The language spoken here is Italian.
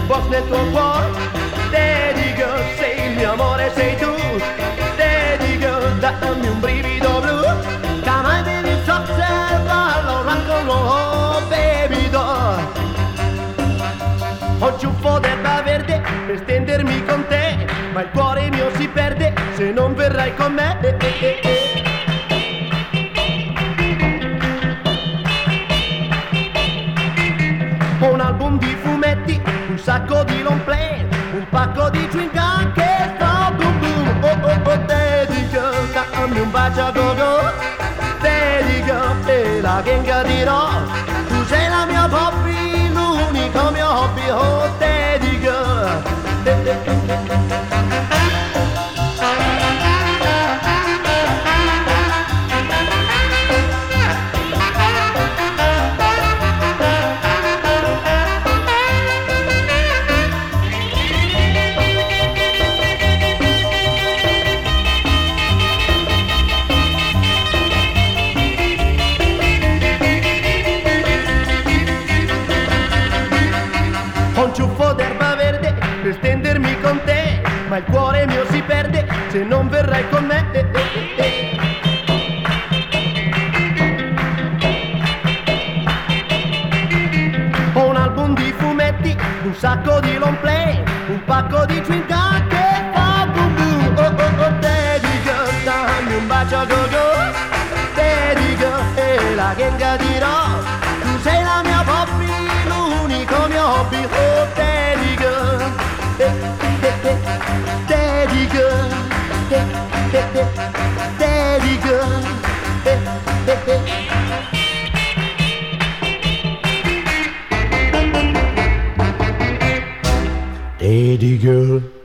posto nel tuo cuore. Daddy girl, sei il mio amore, sei tu. Daddy girl, dammi un brivido blu. Come on baby, cocktail, ballo, rock and roll, oh, baby doll. Ho ciuffo d'erba verde per stendermi con te, ma il cuore mio si perde se non verrai con me. Ho un album di fumetti, un sacco di long play, un pacco di chewing gum che fa boom boom. Oh oh oh, daddy girl, dammi un bacio a go-go. Daddy girl, e la genga dirò, tu sei la mia Poppy, l'unico mio hobby. Oh daddy girl, ho un ciuffo d'erba verde per stendermi con te, ma il cuore mio si perde se non verrai con me. Ho un album di fumetti, un sacco di long play, un pacco di chewing gum che fa boom boom. Oh oh oh, daddy girl, dammi un bacio a go-go. Daddy girl, e la genga dirò, tu sei la mia Poppy, l'unico mio hobby. Oh daddy girl, daddy girl, daddy girl, daddy girl.